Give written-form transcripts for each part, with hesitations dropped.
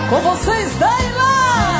Com vocês, Daila!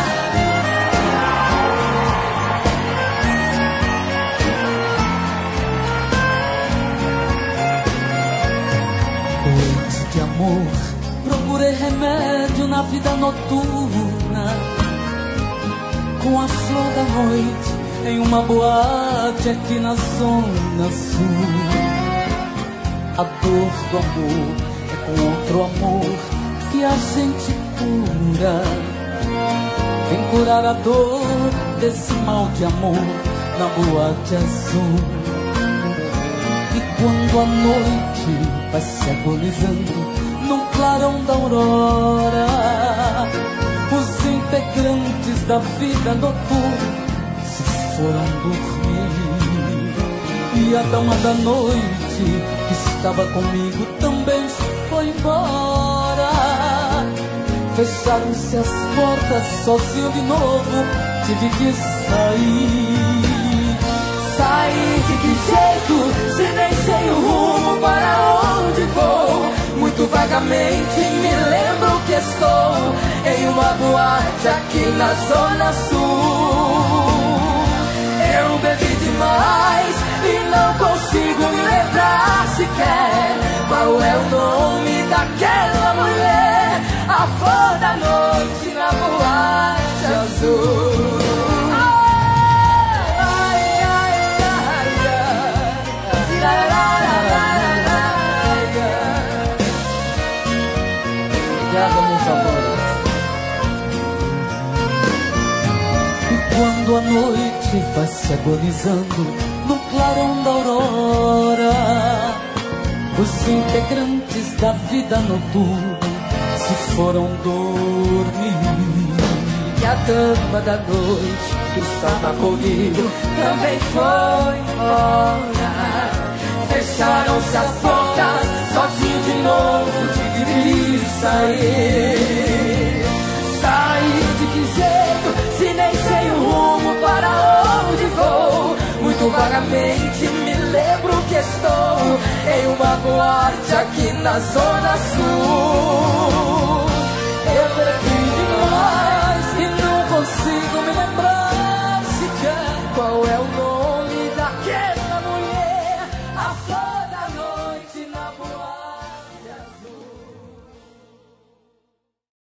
Noite de amor, procurei remédio na vida noturna, com a flor da noite em uma boate aqui na Zona Sul. A dor do amor é com outro amor que a gente cura. Vem curar a dor desse mal de amor na boate azul. E quando a noite vai se agonizando num clarão da aurora, os integrantes da vida noturna se foram dormir. E a dama da noite que estava comigo também foi embora. Fecharam-se as portas, sozinho de novo tive que sair. Sair de que jeito, se nem sei o rumo para onde vou. Muito vagamente me lembro que estou em uma boate aqui na Zona Sul. Eu bebi demais e não consigo me lembrar sequer qual é o nome daquela mulher, a flor da noite na boate azul. Obrigado, meus amores. E quando a noite vai se agonizando no clarão da aurora, os integrantes da vida noturna se foram dormir. E a dama da noite que estava comigo também foi embora. Fecharam-se as portas, sozinho de novo tive que sair. Sair de que jeito, se nem sei o rumo para onde vou. Muito vagamente me lembro que estou em uma boate aqui na Zona Sul.